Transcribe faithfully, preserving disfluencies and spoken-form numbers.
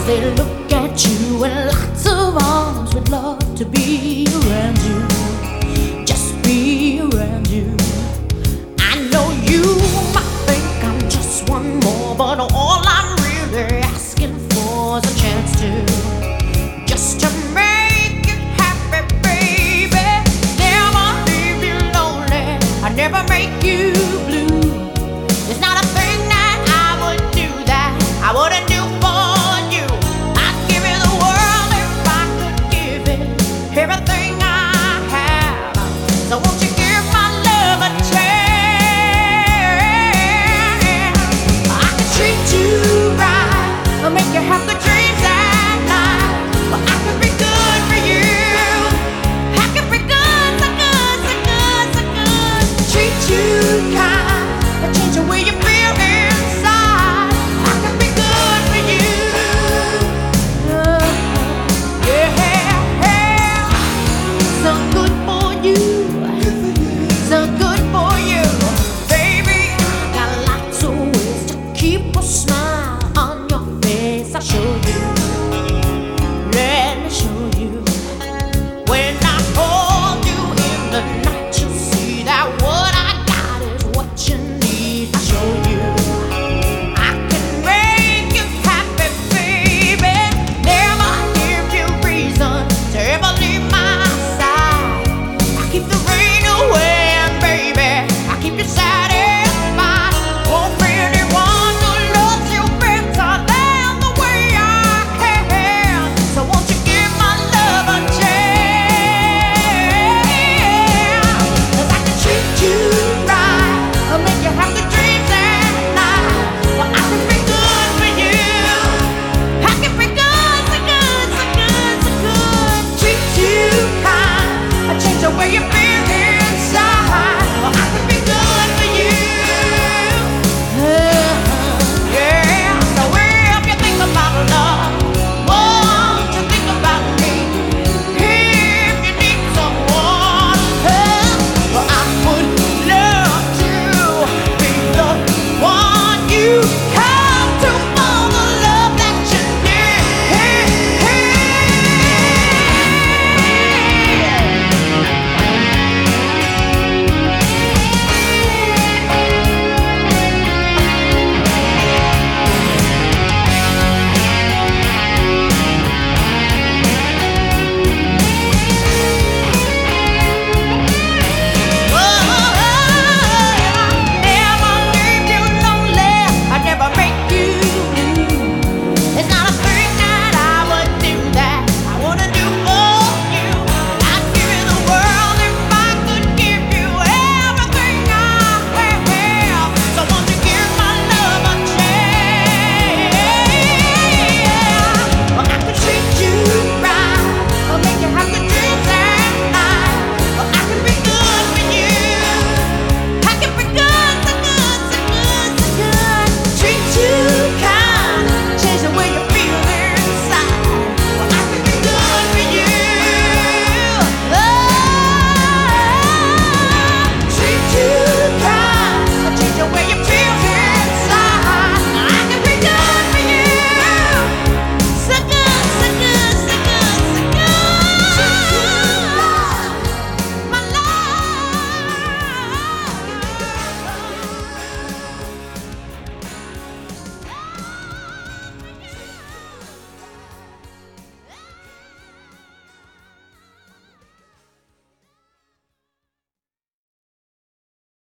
they look at you and lots of arms would love to be around you, just be around you. I know you might think I'm just one more, but all I'm really asking for is a chance to, just to make you happy, baby. Never leave you lonely, I never make you blue. There's not a thing that I would do that I wouldn't do for you. I'd give you the world if I could give it everything I have. So won't you give my love a chance? I can treat you right, I'll make you have good dreams at night. But I can be good for you, I can be good, so good, so good, so good. Treat you kind, change the way you feel inside. I can be good for you. Uh, yeah, yeah. So good for you. So good for you. Baby, got lots of ways to keep a smile.